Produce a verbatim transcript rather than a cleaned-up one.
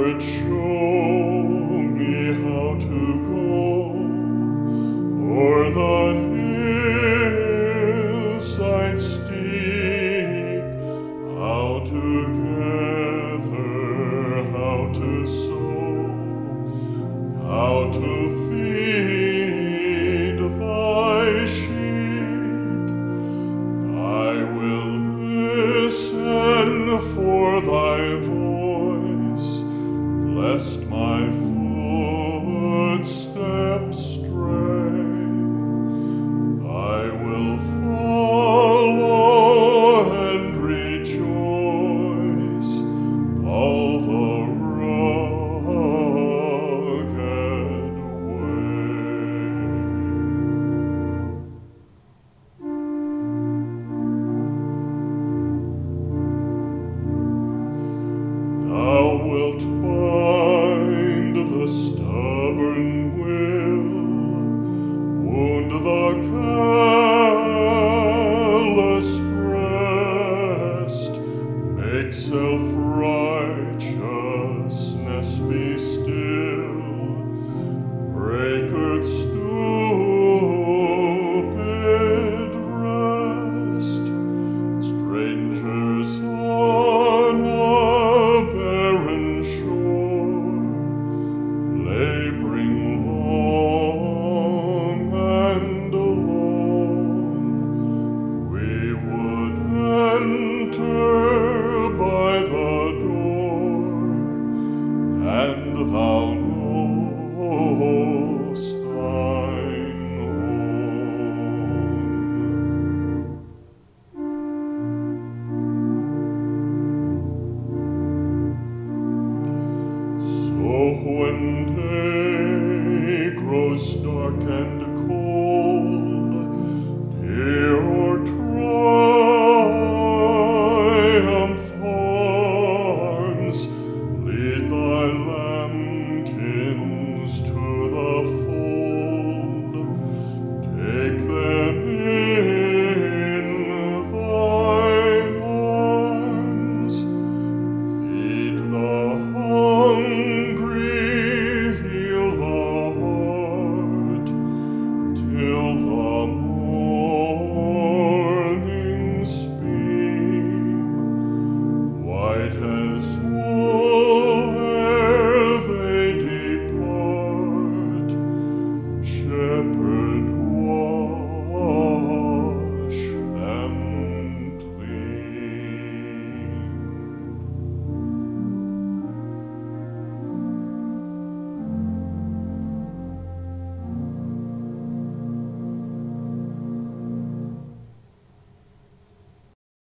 Lord, show me how to go o'er the hillside steep, how to gather, how to sow, how to feed thy sheep. I will listen for thy voice, lest my footsteps stray. I will follow and rejoice all the rugged way. Thou wilt bind the stubborn will, wound the